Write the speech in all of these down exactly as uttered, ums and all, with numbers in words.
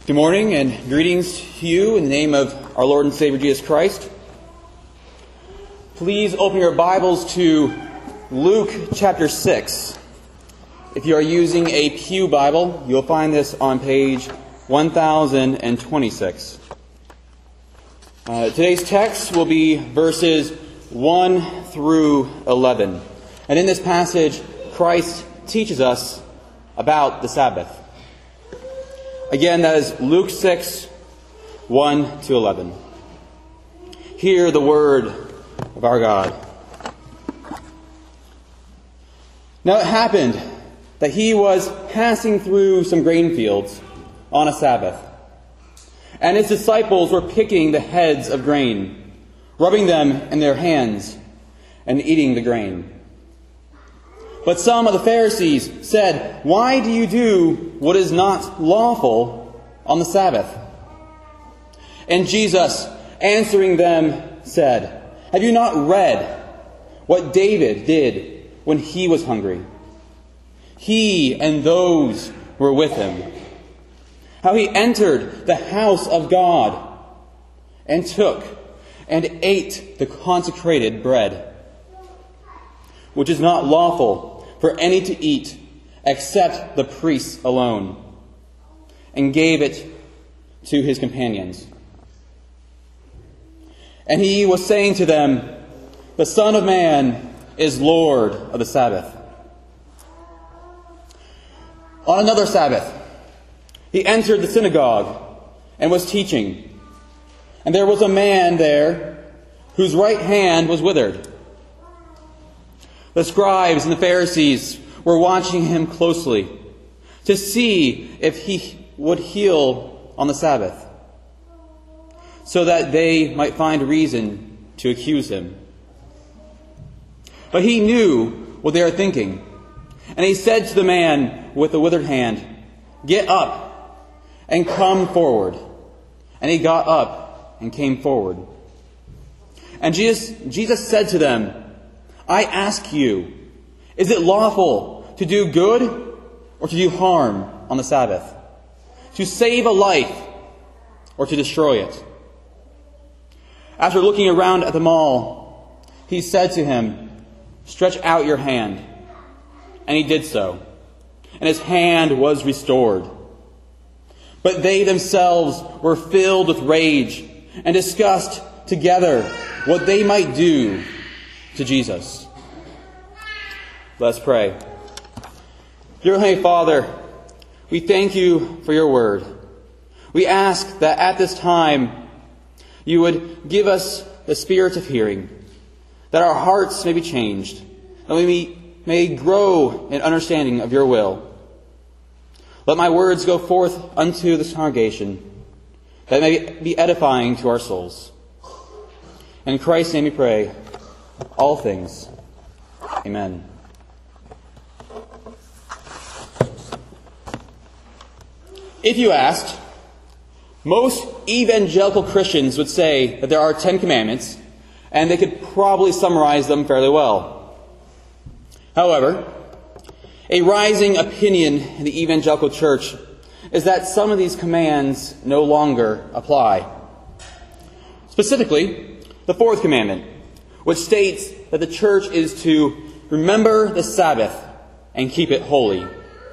Good morning and greetings to you in the name of our Lord and Savior Jesus Christ. Please open your Bibles to Luke chapter six. If you are using a Pew Bible, you'll find this on page one thousand twenty-six. Uh, today's text will be verses one through eleven. And in this passage, Christ teaches us about the Sabbath. Again, that is Luke six, one to eleven. Hear the word of our God. Now it happened that he was passing through some grain fields on a Sabbath, and his disciples were picking the heads of grain, rubbing them in their hands, and eating the grain. But some of the Pharisees said, "Why do you do what is not lawful on the Sabbath?" And Jesus, answering them, said, "Have you not read what David did when he was hungry? He and those who were with him. How he entered the house of God and took and ate the consecrated bread, which is not lawful for any to eat except the priests alone, and gave it to his companions. And he was saying to them, 'The Son of Man is Lord of the Sabbath.' On another Sabbath, he entered the synagogue and was teaching. And there was a man there whose right hand was withered. The scribes and the Pharisees were watching him closely to see if he would heal on the Sabbath, so that they might find reason to accuse him. But he knew what they were thinking, and he said to the man with the withered hand, 'Get up and come forward.' And he got up and came forward. And Jesus, Jesus said to them, 'I ask you, is it lawful to do good or to do harm on the Sabbath? To save a life or to destroy it?' After looking around at them all, he said to him, 'Stretch out your hand.' And he did so, and his hand was restored. But they themselves were filled with rage and discussed together what they might do to Jesus." Let's pray. Dear Heavenly Father, we thank you for your word. We ask that at this time you would give us the spirit of hearing, that our hearts may be changed, and we may grow in understanding of your will. Let my words go forth unto this congregation, that may be edifying to our souls. In Christ's name we pray all things. Amen. If you asked, most evangelical Christians would say that there are Ten Commandments, and they could probably summarize them fairly well. However, a rising opinion in the evangelical church is that some of these commands no longer apply. Specifically, the fourth commandment, which states that the church is to remember the Sabbath and keep it holy.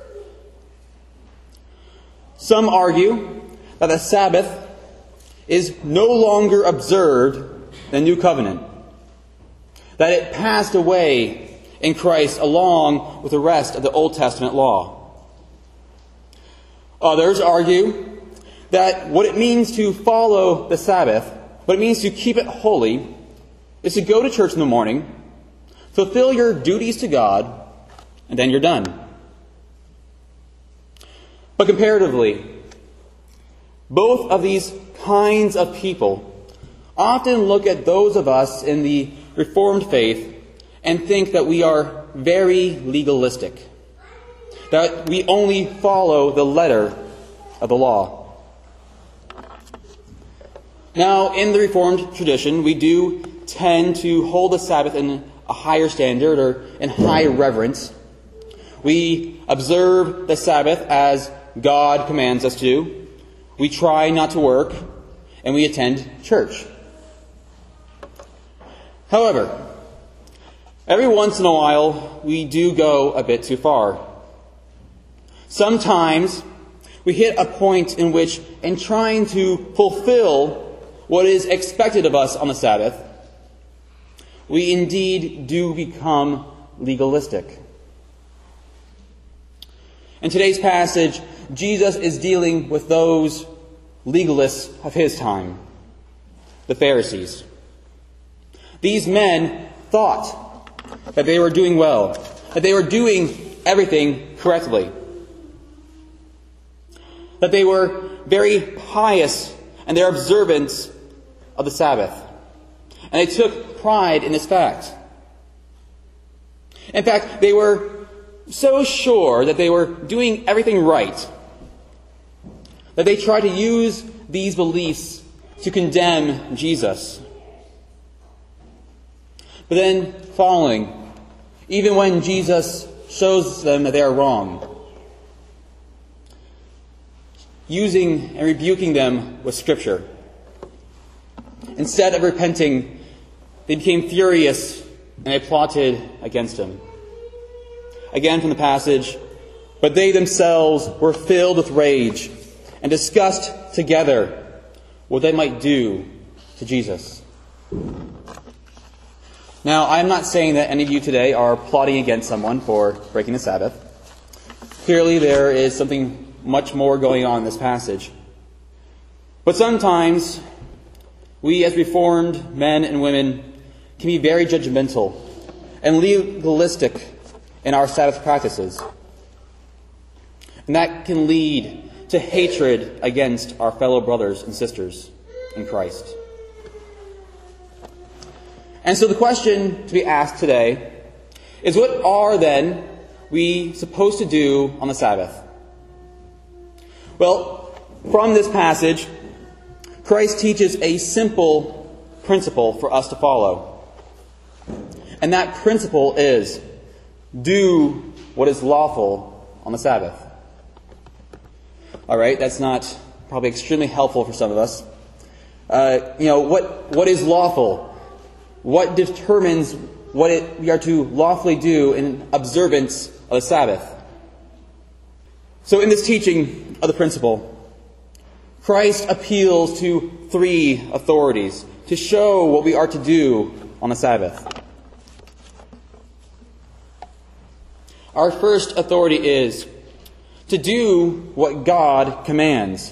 Some argue that the Sabbath is no longer observed in the New Covenant, that it passed away in Christ along with the rest of the Old Testament law. Others argue that what it means to follow the Sabbath, what it means to keep it holy, is to go to church in the morning, fulfill your duties to God, and then you're done. But comparatively, both of these kinds of people often look at those of us in the Reformed faith and think that we are very legalistic, that we only follow the letter of the law. Now, in the Reformed tradition, we do tend to hold the Sabbath in a higher standard or in high reverence. We observe the Sabbath as God commands us to. We try not to work, and we attend church. However, every once in a while, we do go a bit too far. Sometimes we hit a point in which, in trying to fulfill what is expected of us on the Sabbath, we indeed do become legalistic. In today's passage, Jesus is dealing with those legalists of his time, the Pharisees. These men thought that they were doing well, that they were doing everything correctly, that they were very pious in their observance of the Sabbath. And they took pride in this fact. In fact, they were so sure that they were doing everything right that they tried to use these beliefs to condemn Jesus. But then, following, even when Jesus shows them that they are wrong, using and rebuking them with Scripture, instead of repenting, they became furious and they plotted against him. Again from the passage, but they themselves were filled with rage and discussed together what they might do to Jesus. Now, I'm not saying that any of you today are plotting against someone for breaking the Sabbath. Clearly, there is something much more going on in this passage. But sometimes, we as Reformed men and women can be very judgmental and legalistic in our Sabbath practices. And that can lead to hatred against our fellow brothers and sisters in Christ. And so the question to be asked today is, what are then we supposed to do on the Sabbath? Well, from this passage, Christ teaches a simple principle for us to follow. And that principle is, do what is lawful on the Sabbath. All right, that's not probably extremely helpful for some of us. Uh, you know, what what is lawful? What determines what it, we are to lawfully do in observance of the Sabbath? So in this teaching of the principle, Christ appeals to three authorities to show what we are to do on the Sabbath. Our first authority is to do what God commands.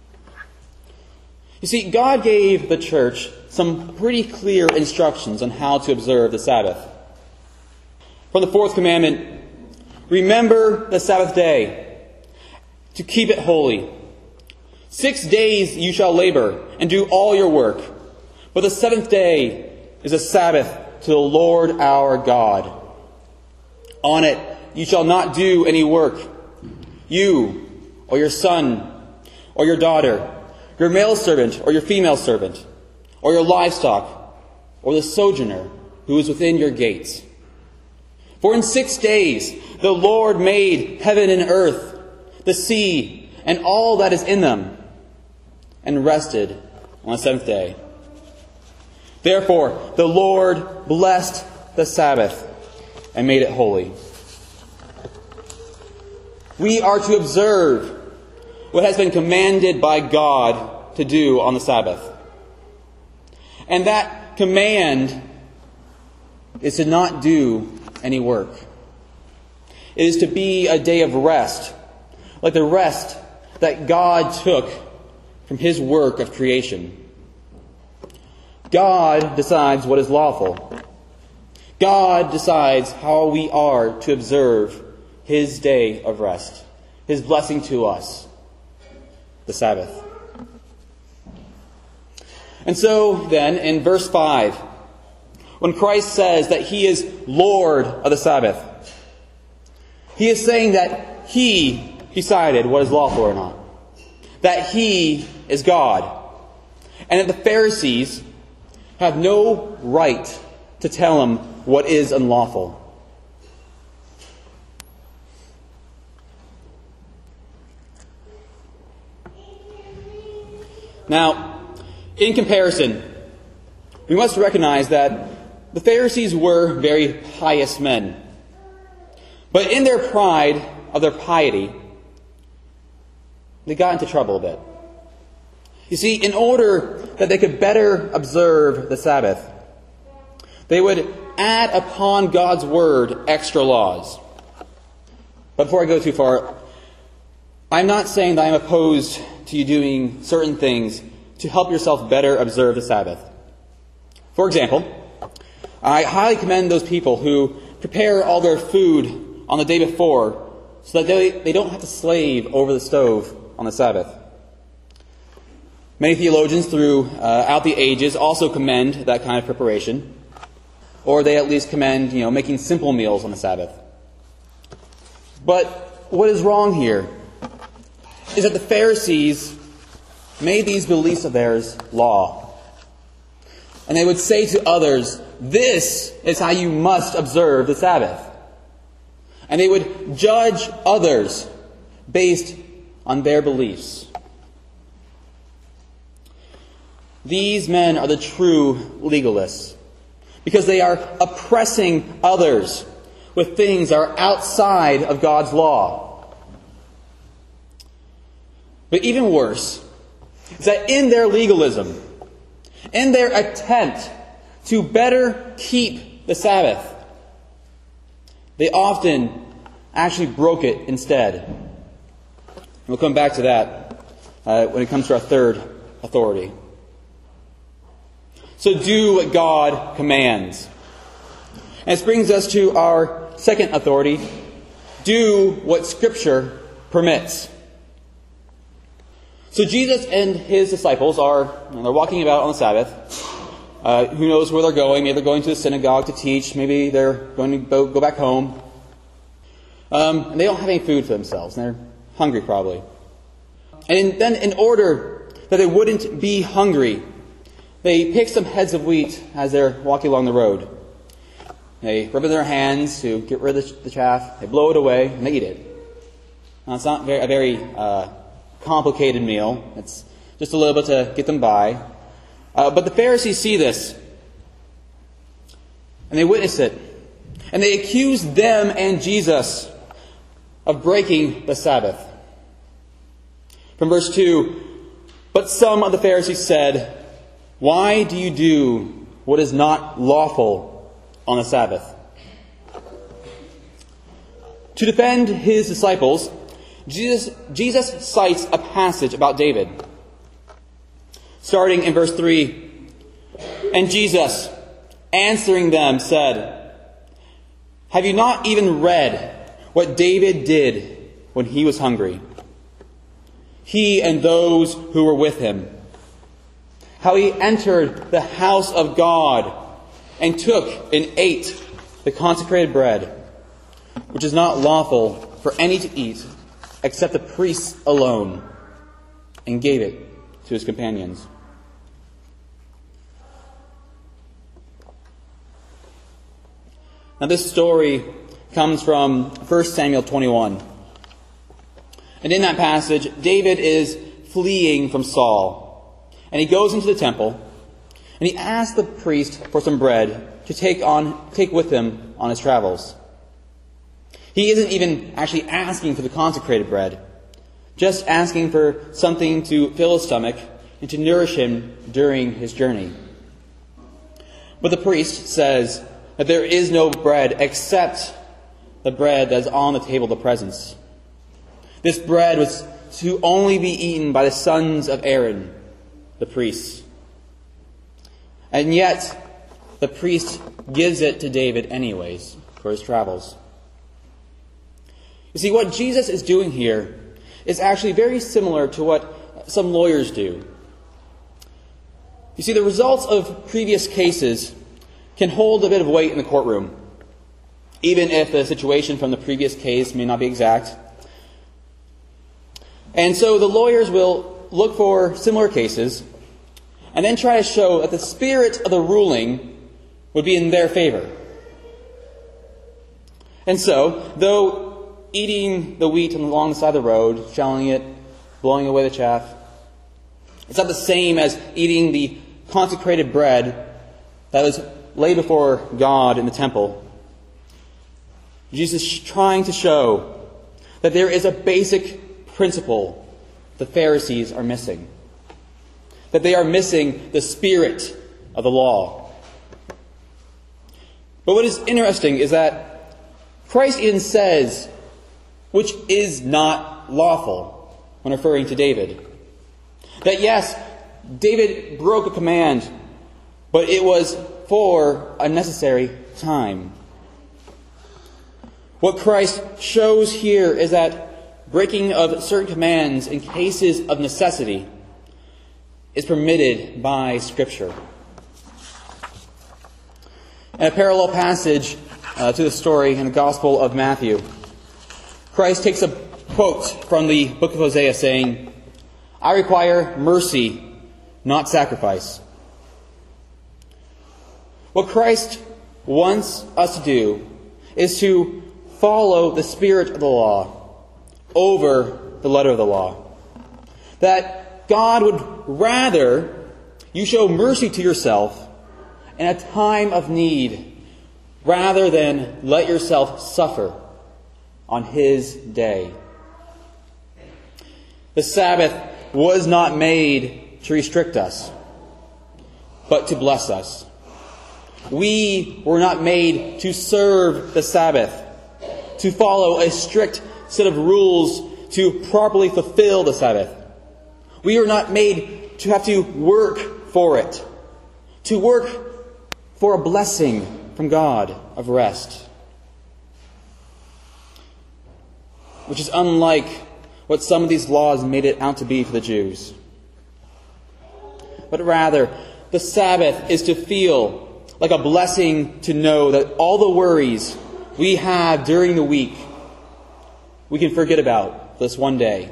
You see, God gave the church some pretty clear instructions on how to observe the Sabbath. From the fourth commandment, remember the Sabbath day, to keep it holy. Six days you shall labor and do all your work, but the seventh day is a Sabbath to the Lord our God. On it you shall not do any work, you or your son or your daughter, your male servant or your female servant, or your livestock, or the sojourner who is within your gates. For in six days the Lord made heaven and earth, the sea, and all that is in them, and rested on the seventh day. Therefore the Lord blessed the Sabbath and made it holy. We are to observe what has been commanded by God to do on the Sabbath. And that command is to not do any work. It is to be a day of rest, like the rest that God took from His work of creation. God decides what is lawful. God decides how we are to observe His day of rest, His blessing to us, the Sabbath. And so, then, in verse five, when Christ says that He is Lord of the Sabbath, He is saying that He decided what is lawful or not. That He is God. And that the Pharisees have no right to tell Him what is unlawful. Now, in comparison, we must recognize that the Pharisees were very pious men. But in their pride of their piety, they got into trouble a bit. You see, in order that they could better observe the Sabbath, they would add upon God's word extra laws. But before I go too far, I'm not saying that I'm opposed to you doing certain things to help yourself better observe the Sabbath. For example, I highly commend those people who prepare all their food on the day before so that they, they don't have to slave over the stove on the Sabbath. Many theologians throughout the ages also commend that kind of preparation, or they at least commend, you know, making simple meals on the Sabbath. But what is wrong here is that the Pharisees made these beliefs of theirs law. And they would say to others, this is how you must observe the Sabbath. And they would judge others based on their beliefs. These men are the true legalists, because they are oppressing others with things that are outside of God's law. But even worse is that in their legalism, in their attempt to better keep the Sabbath, they often actually broke it instead. We'll come back to that uh, when it comes to our third authority. So do what God commands. And this brings us to our second authority. Do what Scripture permits. So Jesus and his disciples are, they're walking about on the Sabbath. Uh, who knows where they're going? Maybe they're going to the synagogue to teach. Maybe they're going to go, go back home. Um, and they don't have any food for themselves. And they're hungry probably. And in, then in order that they wouldn't be hungry, they pick some heads of wheat as they're walking along the road. They rub it in their hands to get rid of the chaff. They blow it away, and they eat it. Now, it's not very, a very uh, complicated meal. It's just a little bit to get them by. Uh, but the Pharisees see this, and they witness it. And they accuse them and Jesus of breaking the Sabbath. From verse two, but some of the Pharisees said, why do you do what is not lawful on the Sabbath? To defend his disciples, Jesus, Jesus cites a passage about David. Starting in verse three, and Jesus, answering them, said, have you not even read what David did when he was hungry? He and those who were with him. How he entered the house of God and took and ate the consecrated bread, which is not lawful for any to eat except the priests alone, and gave it to his companions. Now this story comes from First Samuel twenty-one. And in that passage, David is fleeing from Saul. And he goes into the temple, and he asks the priest for some bread to take on, take with him on his travels. He isn't even actually asking for the consecrated bread, just asking for something to fill his stomach and to nourish him during his journey. But the priest says that there is no bread except the bread that is on the table of the presence. This bread was to only be eaten by the sons of Aaron, the priests. And yet, the priest gives it to David anyways for his travels. You see, what Jesus is doing here is actually very similar to what some lawyers do. You see, the results of previous cases can hold a bit of weight in the courtroom, even if the situation from the previous case may not be exact. And so the lawyers will look for similar cases and then try to show that the spirit of the ruling would be in their favor. And so, though eating the wheat along the side of the road, shelling it, blowing away the chaff, It's not the same as eating the consecrated bread that was laid before God in the temple. Jesus is trying to show that there is a basic principle the Pharisees are missing. That they are missing the spirit of the law. But what is interesting is that Christ even says, which is not lawful, when referring to David. That yes, David broke a command, but it was for a necessary time. What Christ shows here is that breaking of certain commands in cases of necessity is permitted by Scripture. In a parallel passage uh, to the story in the Gospel of Matthew, Christ takes a quote from the book of Hosea saying, "I require mercy, not sacrifice." What Christ wants us to do is to follow the spirit of the law over the letter of the law. That God would rather you show mercy to yourself in a time of need rather than let yourself suffer on His day. The Sabbath was not made to restrict us, but to bless us. We were not made to serve the Sabbath, to follow a strict set of rules to properly fulfill the Sabbath. We are not made to have to work for it, to work for a blessing from God of rest. Which is unlike what some of these laws made it out to be for the Jews. But rather, the Sabbath is to feel like a blessing to know that all the worries we have during the week, we can forget about this one day.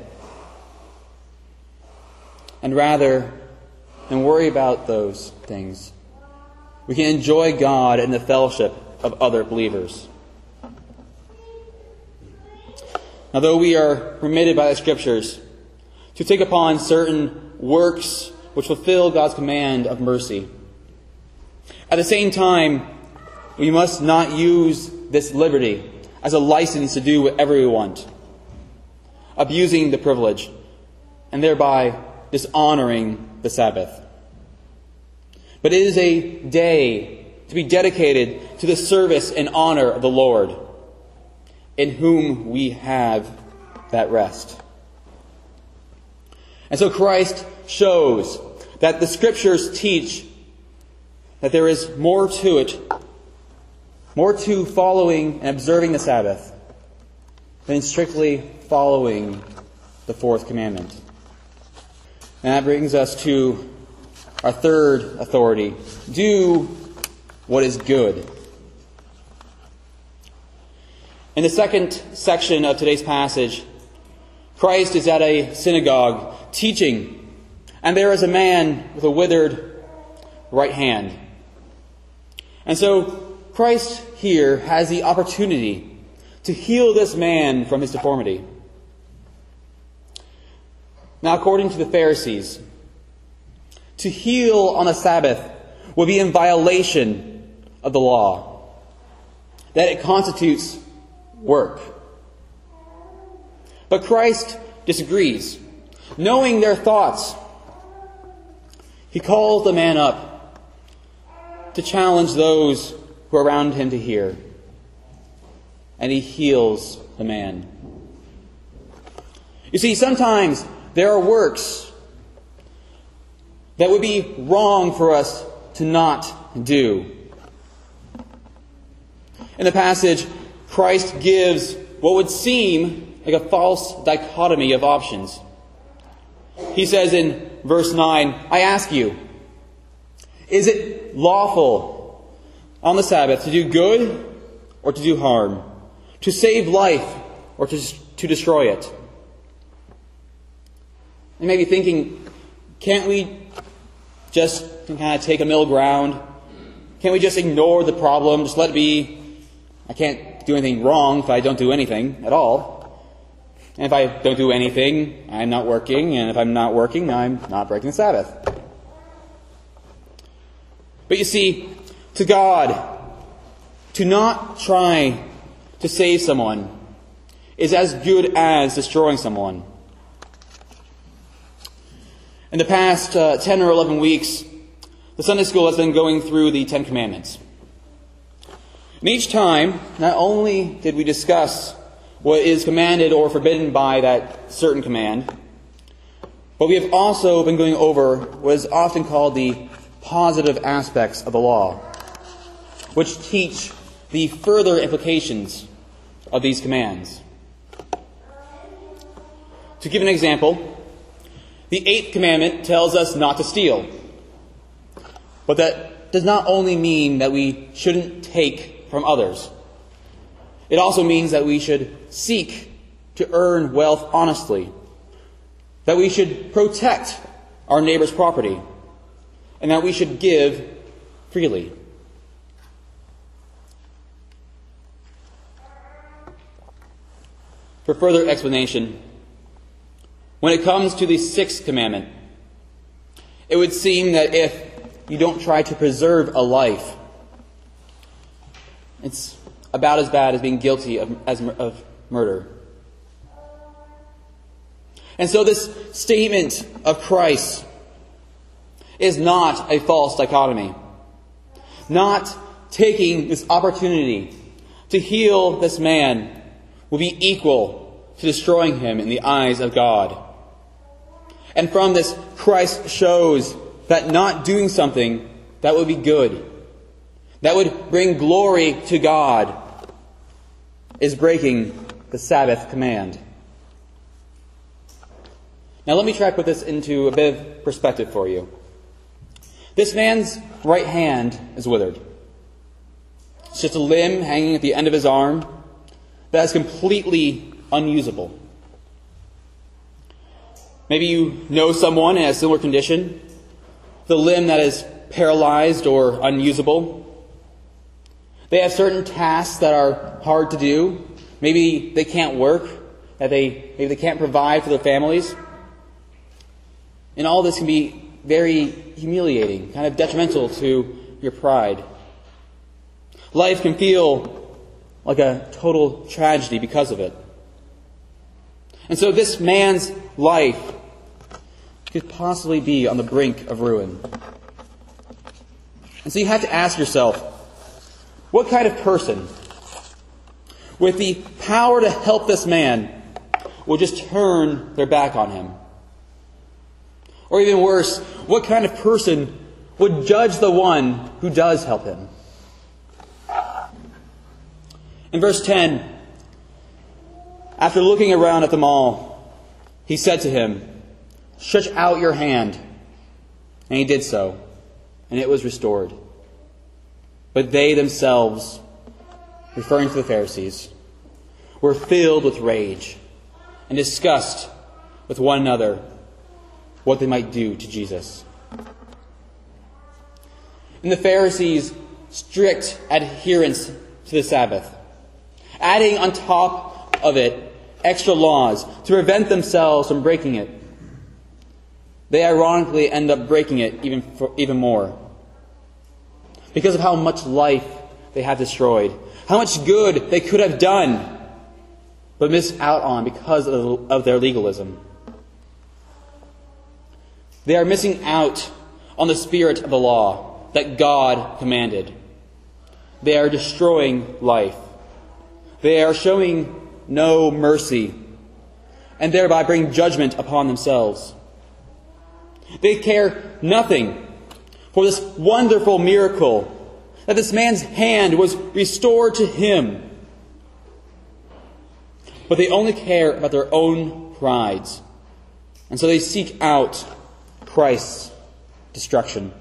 And rather than worry about those things, we can enjoy God and the fellowship of other believers. Now, though we are permitted by the Scriptures to take upon certain works which fulfill God's command of mercy, at the same time, we must not use this liberty as a license to do whatever we want, abusing the privilege, and thereby dishonoring the Sabbath. But it is a day to be dedicated to the service and honor of the Lord, in whom we have that rest. And so Christ shows that the Scriptures teach that there is more to it, more to following and observing the Sabbath than strictly following the fourth commandment. And that brings us to our third authority. Do what is good. In the second section of today's passage, Christ is at a synagogue teaching, and there is a man with a withered right hand. And so Christ here has the opportunity to heal this man from his deformity. Now, according to the Pharisees, to heal on a Sabbath would be in violation of the law, that it constitutes work. But Christ disagrees. Knowing their thoughts, He calls the man up to challenge those who are around him to hear. And He heals the man. You see, sometimes there are works that would be wrong for us to not do. In the passage, Christ gives what would seem like a false dichotomy of options. He says in verse nine, "I ask you, is it lawful on the Sabbath to do good or to do harm? To save life or to, to destroy it?" You may be thinking, can't we just kind of take a middle ground? Can't we just ignore the problem, just let it be? I can't do anything wrong if I don't do anything at all. And if I don't do anything, I'm not working. And if I'm not working, I'm not breaking the Sabbath. But you see, to God, to not try to save someone is as good as destroying someone. In the past uh, ten or eleven weeks, the Sunday school has been going through the Ten Commandments. And each time, not only did we discuss what is commanded or forbidden by that certain command, but we have also been going over what is often called the positive aspects of the law, which teach the further implications of these commands. To give an example, the eighth commandment tells us not to steal. But that does not only mean that we shouldn't take from others. It also means that we should seek to earn wealth honestly, that we should protect our neighbor's property, and that we should give freely. For further explanation, when it comes to the sixth commandment, it would seem that if you don't try to preserve a life, it's about as bad as being guilty of, as, of murder. And so this statement of Christ is not a false dichotomy. Not taking this opportunity to heal this man will be equal to destroying him in the eyes of God. And from this, Christ shows that not doing something that would be good, that would bring glory to God, is breaking the Sabbath command. Now let me try to put this into a bit of perspective for you. This man's right hand is withered. It's just a limb hanging at the end of his arm that is completely unusable. Maybe you know someone in a similar condition, the limb that is paralyzed or unusable. They have certain tasks that are hard to do. Maybe they can't work, that they maybe they can't provide for their families. And all this can be very humiliating, kind of detrimental to your pride. Life can feel like a total tragedy because of it. And so this man's life could possibly be on the brink of ruin. And so you have to ask yourself, what kind of person, with the power to help this man, will just turn their back on him? Or even worse, what kind of person would judge the one who does help him? In verse ten, after looking around at them all, he said to him, "Stretch out your hand." And he did so, and it was restored. But they themselves, referring to the Pharisees, were filled with rage and discussed with one another what they might do to Jesus. And the Pharisees' strict adherence to the Sabbath, adding on top of it extra laws to prevent themselves from breaking it, they ironically end up breaking it even for, even more. Because of how much life they have destroyed, how much good they could have done, but missed out on because of, of their legalism. They are missing out on the spirit of the law that God commanded. They are destroying life. They are showing no mercy, and thereby bring judgment upon themselves. They care nothing for this wonderful miracle that this man's hand was restored to him. But they only care about their own prides. And so they seek out Christ's destruction.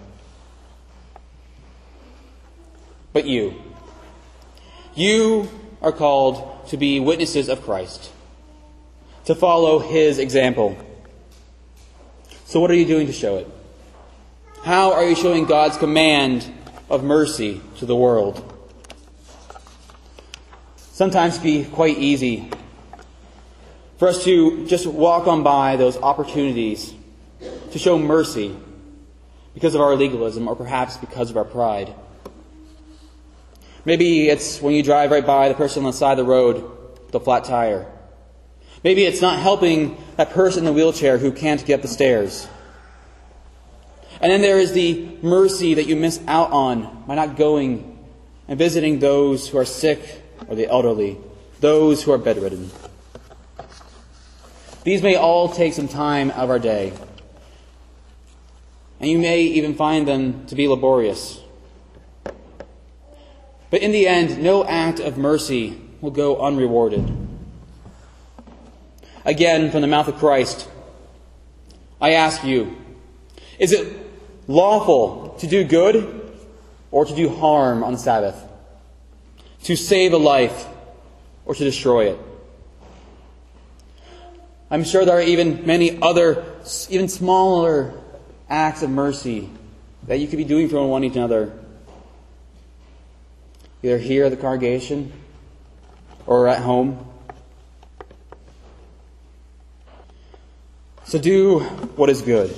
But you, you are called to be witnesses of Christ, to follow His example. So what are you doing to show it? How are you showing God's command of mercy to the world? Sometimes it can be quite easy for us to just walk on by those opportunities to show mercy because of our legalism or perhaps because of our pride. Maybe it's when you drive right by the person on the side of the road with a flat tire. Maybe it's not helping that person in the wheelchair who can't get up the stairs. And then there is the mercy that you miss out on by not going and visiting those who are sick or the elderly, those who are bedridden. These may all take some time out of our day. And you may even find them to be laborious. But in the end, no act of mercy will go unrewarded. Again, from the mouth of Christ, I ask you, is it lawful to do good or to do harm on the Sabbath? To save a life or to destroy it? I'm sure there are even many other, even smaller acts of mercy that you could be doing for one another. Either here at the congregation or at home. So do what is good.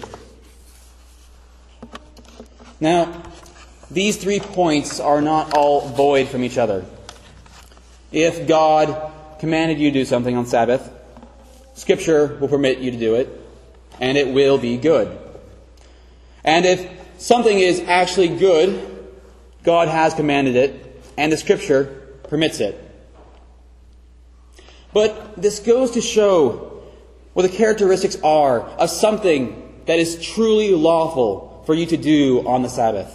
Now, these three points are not all void from each other. If God commanded you to do something on Sabbath, Scripture will permit you to do it, and it will be good. And if something is actually good, God has commanded it, and the Scripture permits it. But this goes to show what the characteristics are of something that is truly lawful for you to do on the Sabbath.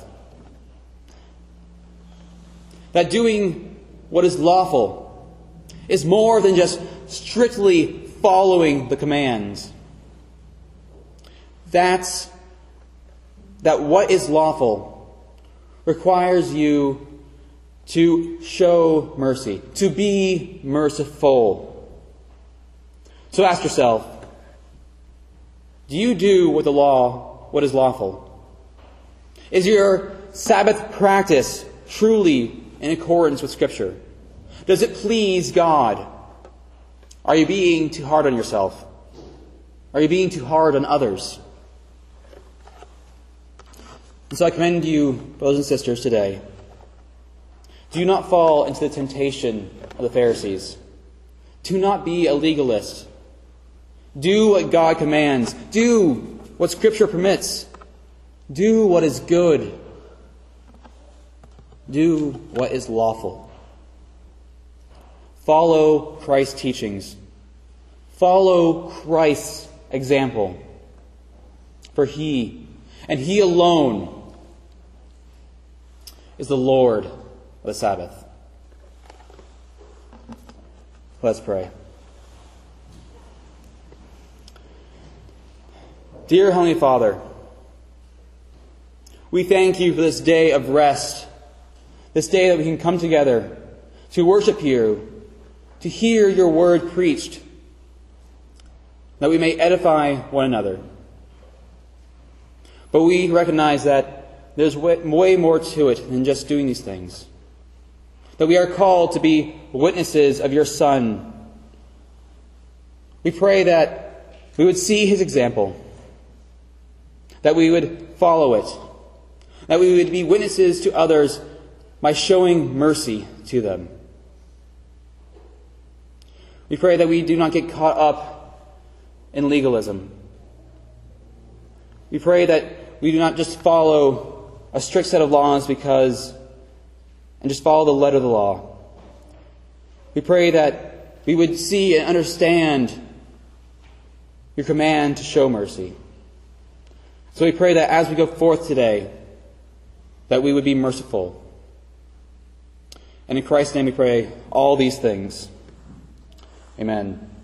That doing what is lawful is more than just strictly following the commands. That's that what is lawful requires you to show mercy, to be merciful. So ask yourself, do you do what the law, what is lawful? Is your Sabbath practice truly in accordance with Scripture? Does it please God? Are you being too hard on yourself? Are you being too hard on others? And so I commend you, brothers and sisters, today. Do not fall into the temptation of the Pharisees. Do not be a legalist. Do what God commands. Do what Scripture permits. Do what is good. Do what is lawful. Follow Christ's teachings. Follow Christ's example. For He, and He alone, is the Lord of the Sabbath. Let's pray. Dear Heavenly Father, we thank You for this day of rest, this day that we can come together to worship You, to hear Your word preached, that we may edify one another. But we recognize that there's way, way more to it than just doing these things. That we are called to be witnesses of Your Son. We pray that we would see His example, that we would follow it, that we would be witnesses to others by showing mercy to them. We pray that we do not get caught up in legalism. We pray that we do not just follow a strict set of laws because, and just follow the letter of the law. We pray that we would see and understand Your command to show mercy. So we pray that as we go forth today, that we would be merciful. And in Christ's name we pray all these things. Amen.